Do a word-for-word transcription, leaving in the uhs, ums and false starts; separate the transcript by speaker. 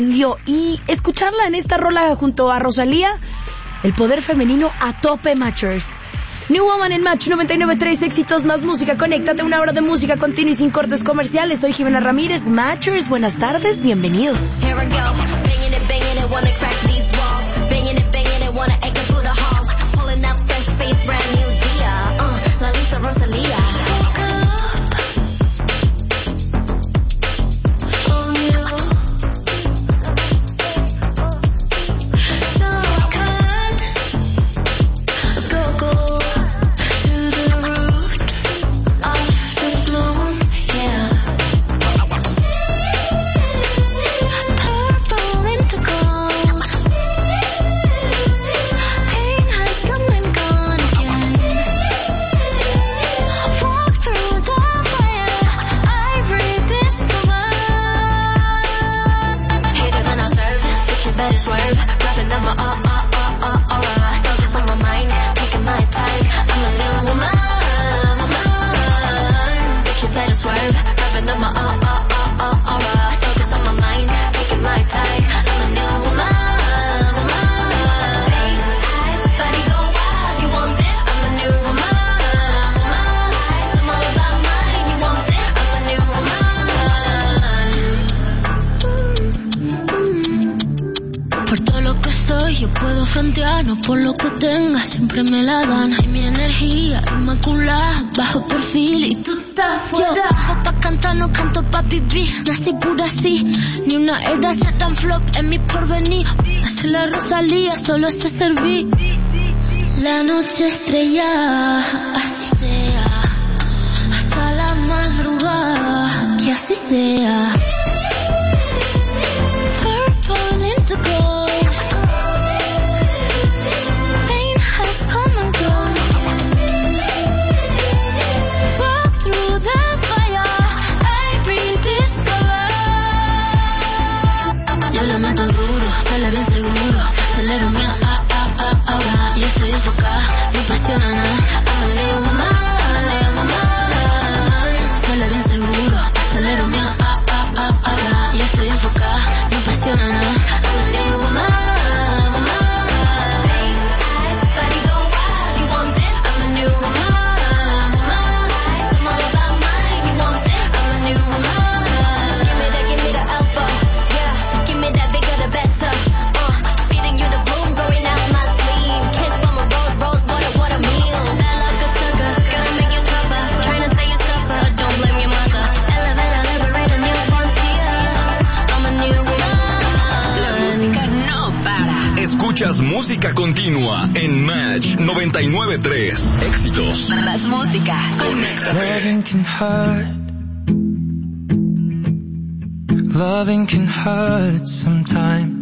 Speaker 1: Y escucharla en esta rola junto a Rosalía, el poder femenino a tope, Matchers. New Woman en Match noventa y nueve punto tres, éxitos más música. Conéctate, una hora de música continua y sin cortes comerciales. Soy Jimena Ramírez, Matchers. Buenas tardes, bienvenidos.
Speaker 2: No por lo que tenga, siempre me la dan. Y mi energía inmaculada, bajo perfil y tú estás fuera. Yo vivo pa' cantar, no canto pa' vivir. Nací pura así, ni una era ser tan flop en mi porvenir. Hace la Rosalía, solo sé servir. La noche estrella, así sea. Hasta la madrugada, que así sea. Purple into gold. Bien seguro, acelero mi ah, ah, ah, ahora. Yo estoy enfocada, no presiona nada. I'm a new woman, new woman. Sale bien seguro, acelero mi ah, ah, ah, ahora. Yo estoy enfocada, no presiona nada. I'm a new woman, woman. Pink eyes, body go wild. You want this? I'm a new woman, woman. I'm all about mine. You want this? I'm a new woman. Give me that, give me the alpha, yeah. Give me that bigger, the better.
Speaker 3: Escuchas música continua en Match noventa y nueve punto tres. Éxitos.
Speaker 4: Más música.
Speaker 5: Loving can hurt. Loving can hurt sometimes.